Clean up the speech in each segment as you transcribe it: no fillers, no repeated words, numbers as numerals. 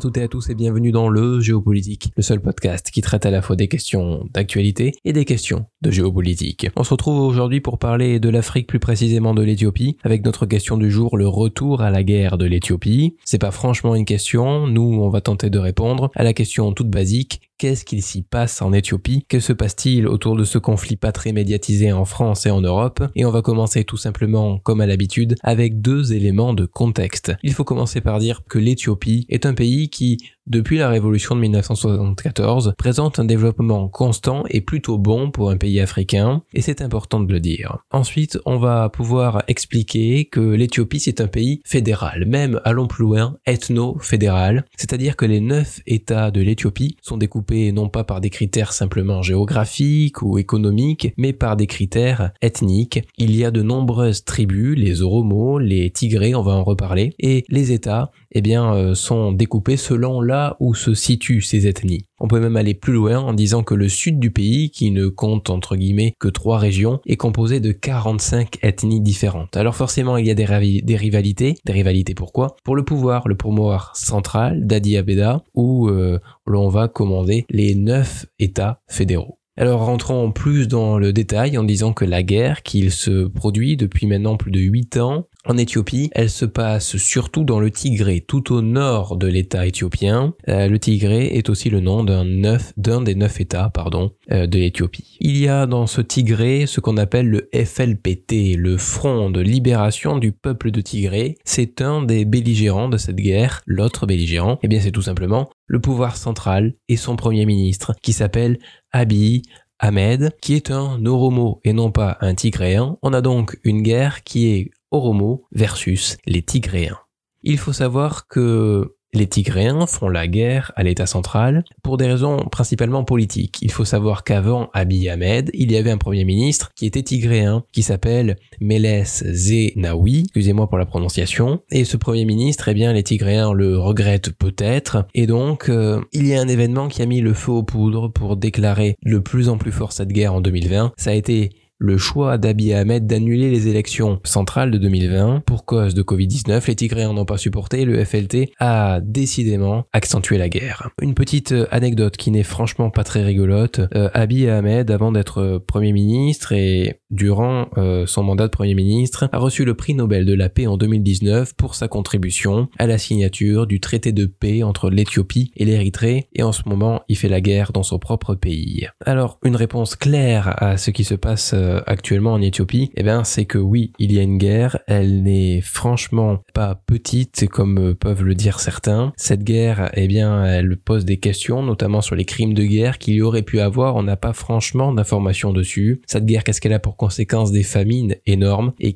toutes et à tous et bienvenue dans le Géopolitique, le seul podcast qui traite à la fois des questions d'actualité et des questions de géopolitique. On se retrouve aujourd'hui pour parler de l'Afrique, plus précisément de l'Éthiopie, avec notre question du jour, le retour à la guerre de l'Éthiopie. C'est pas franchement une question, nous on va tenter de répondre à la question toute basique. Qu'est-ce qu'il s'y passe en Éthiopie? Que se passe-t-il autour de ce conflit pas très médiatisé en France et en Europe? Et on va commencer tout simplement, comme à l'habitude, avec deux éléments de contexte. Il faut commencer par dire que l'Éthiopie est un pays qui, depuis la révolution de 1974, présente un développement constant et plutôt bon pour un pays africain, et c'est important de le dire. Ensuite, on va pouvoir expliquer que l'Éthiopie c'est un pays fédéral, même allons plus loin, ethno-fédéral, c'est-à-dire que les 9 États de l'Éthiopie sont découpés non pas par des critères simplement géographiques ou économiques, mais par des critères ethniques. Il y a de nombreuses tribus, les Oromo, les Tigrés, on va en reparler, et les États sont découpés selon là où se situent ces ethnies. On peut même aller plus loin en disant que le sud du pays, qui ne compte entre guillemets que 3 régions, est composé de 45 ethnies différentes. Alors forcément il y a des rivalités. Des rivalités pourquoi? Pour le pouvoir central d'Addis Abeba, où l'on va commander les 9 États fédéraux. Alors rentrons plus dans le détail en disant que la guerre qui se produit depuis maintenant plus de 8 ans en Éthiopie, elle se passe surtout dans le Tigré, tout au nord de l'État éthiopien. Le Tigré est aussi le nom d'un des 9 États de l'Éthiopie. Il y a dans ce Tigré ce qu'on appelle le FLPT, le Front de Libération du Peuple de Tigré. C'est un des belligérants de cette guerre. L'autre belligérant, c'est tout simplement le pouvoir central et son premier ministre qui s'appelle Abiy Ahmed, qui est un Oromo et non pas un Tigréen. On a donc une guerre qui est Oromo versus les Tigréens. Il faut savoir que les Tigréens font la guerre à l'État central pour des raisons principalement politiques. Il faut savoir qu'avant Abiy Ahmed, il y avait un premier ministre qui était tigréen, qui s'appelle Meles Zenawi, excusez-moi pour la prononciation, et ce premier ministre, les Tigréens le regrettent peut-être, et donc il y a un événement qui a mis le feu aux poudres pour déclarer de plus en plus fort cette guerre en 2020. Ça a été le choix d'Abiy Ahmed d'annuler les élections centrales de 2020 pour cause de Covid-19. Les Tigréens n'ont pas supporté, le FLT a décidément accentué la guerre. Une petite anecdote qui n'est franchement pas très rigolote. Abiy Ahmed, avant d'être Premier ministre et durant son mandat de Premier ministre, a reçu le prix Nobel de la paix en 2019 pour sa contribution à la signature du traité de paix entre l'Éthiopie et l'Érythrée, et en ce moment, il fait la guerre dans son propre pays. Alors, une réponse claire à ce qui se passe actuellement en Éthiopie, c'est que oui, il y a une guerre, elle n'est franchement pas petite comme peuvent le dire certains. Cette guerre, elle pose des questions, notamment sur les crimes de guerre qu'il y aurait pu avoir, on n'a pas franchement d'informations dessus. Cette guerre, qu'est-ce qu'elle a pour conséquence? Des famines énormes et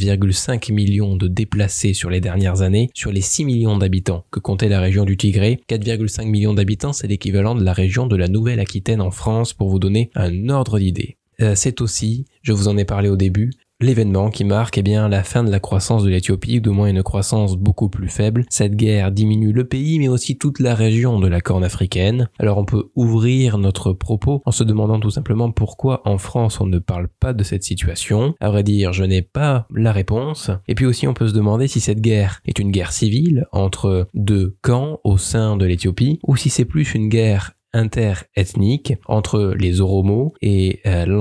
4,5 millions de déplacés sur les dernières années, sur les 6 millions d'habitants que comptait la région du Tigré. 4,5 millions d'habitants, c'est l'équivalent de la région de la Nouvelle-Aquitaine en France, pour vous donner un ordre d'idée. C'est aussi, je vous en ai parlé au début, l'événement qui marque la fin de la croissance de l'Éthiopie, ou du moins une croissance beaucoup plus faible. Cette guerre diminue le pays, mais aussi toute la région de la Corne africaine. Alors on peut ouvrir notre propos en se demandant tout simplement pourquoi en France on ne parle pas de cette situation. À vrai dire, je n'ai pas la réponse. Et puis aussi on peut se demander si cette guerre est une guerre civile entre 2 camps au sein de l'Éthiopie, ou si c'est plus une guerre interethnique entre les Oromo et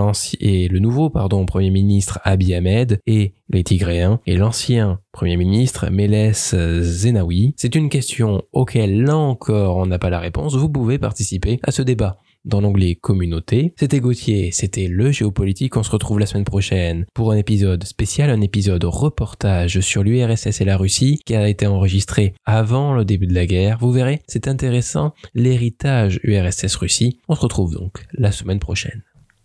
le nouveau Premier ministre Abiy Ahmed et les Tigréens et l'ancien Premier ministre Meles Zenawi. C'est une question auquel là encore on n'a pas la réponse. Vous pouvez participer à ce débat dans l'onglet Communauté. C'était Gauthier, c'était le Géopolitique. On se retrouve la semaine prochaine pour un épisode spécial, un épisode reportage sur l'URSS et la Russie qui a été enregistré avant le début de la guerre. Vous verrez, c'est intéressant, l'héritage URSS-Russie. On se retrouve donc la semaine prochaine.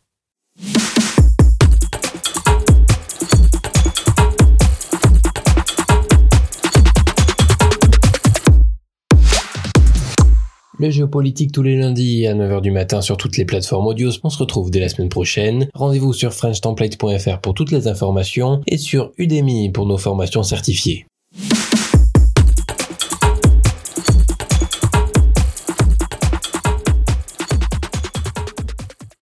Le Géopolitique tous les lundis à 9h du matin sur toutes les plateformes audio. On se retrouve dès la semaine prochaine. Rendez-vous sur FrenchTemplate.fr pour toutes les informations et sur Udemy pour nos formations certifiées.